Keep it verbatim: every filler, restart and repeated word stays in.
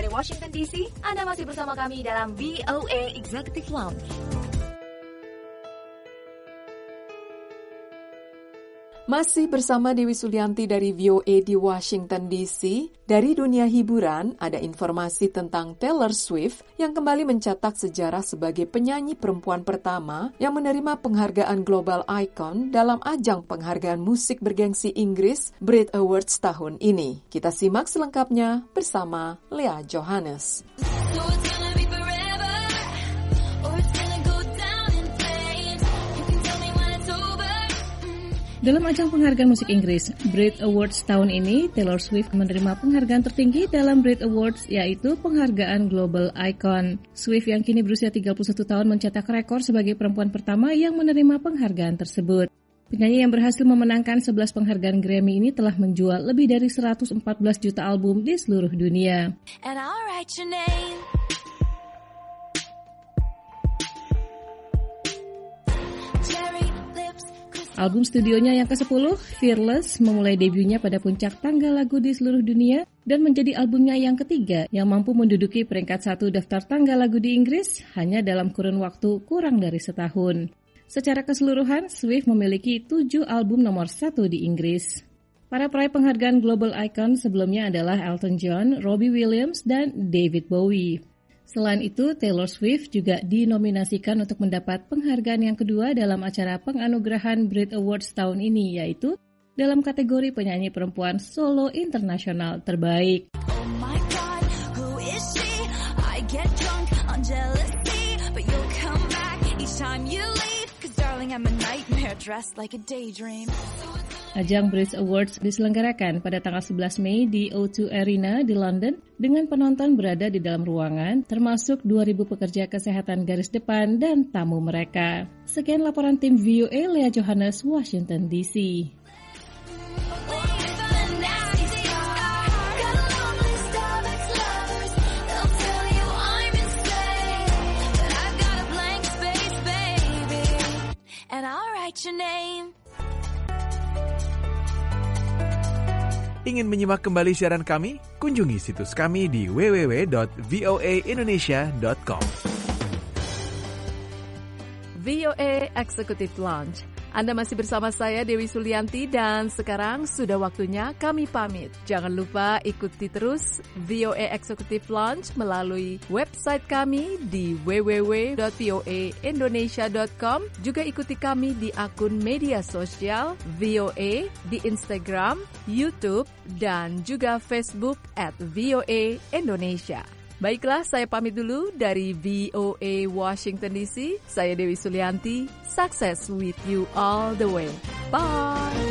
Washington D C. Anda masih bersama kami dalam V O A Executive Lounge. Masih bersama Dewi Sulianti dari V O A di Washington D C. Dari dunia hiburan, ada informasi tentang Taylor Swift yang kembali mencetak sejarah sebagai penyanyi perempuan pertama yang menerima penghargaan Global Icon dalam ajang penghargaan musik bergengsi Inggris Brit Awards tahun ini. Kita simak selengkapnya bersama Leah Johannes. Dalam ajang penghargaan musik Inggris, Brit Awards tahun ini, Taylor Swift menerima penghargaan tertinggi dalam Brit Awards, yaitu penghargaan Global Icon. Swift yang kini berusia tiga puluh satu tahun mencetak rekor sebagai perempuan pertama yang menerima penghargaan tersebut. Penyanyi yang berhasil memenangkan sebelas penghargaan Grammy ini telah menjual lebih dari seratus empat belas juta album di seluruh dunia. And I'll write your name. Album studionya yang kesepuluh, Fearless, memulai debunya pada puncak tangga lagu di seluruh dunia dan menjadi albumnya yang ketiga yang mampu menduduki peringkat satu daftar tangga lagu di Inggris hanya dalam kurun waktu kurang dari setahun. Secara keseluruhan, Swift memiliki tujuh album nomor satu di Inggris. Para peraih penghargaan Global Icon sebelumnya adalah Elton John, Robbie Williams, dan David Bowie. Selain itu, Taylor Swift juga dinominasikan untuk mendapat penghargaan yang kedua dalam acara penganugerahan Brit Awards tahun ini, yaitu dalam kategori penyanyi perempuan solo internasional terbaik. Oh my God, who is she? I get drunk on jealousy, but you'll come back each time you leave, 'cause darling I'm a nightmare dressed like a daydream. Ajang Brit Awards diselenggarakan pada tanggal sebelas Mei di O two Arena di London dengan penonton berada di dalam ruangan, termasuk dua ribu pekerja kesehatan garis depan dan tamu mereka. Sekian laporan tim V O A, Leah Johannes, Washington D C. And I'll write your name. Ingin menyimak kembali siaran kami? Kunjungi situs kami di w w w dot v o a indonesia dot com. V O A Executive Lounge. Anda masih bersama saya Dewi Sulianti dan sekarang sudah waktunya kami pamit. Jangan lupa ikuti terus V O A Executive Lounge melalui website kami di w w w dot v o a indonesia dot com. Juga ikuti kami di akun media sosial V O A di Instagram, YouTube, dan juga Facebook at V O A Indonesia. Baiklah, saya pamit dulu dari V O A Washington D C. Saya Dewi Sulianti. Success with you all the way. Bye!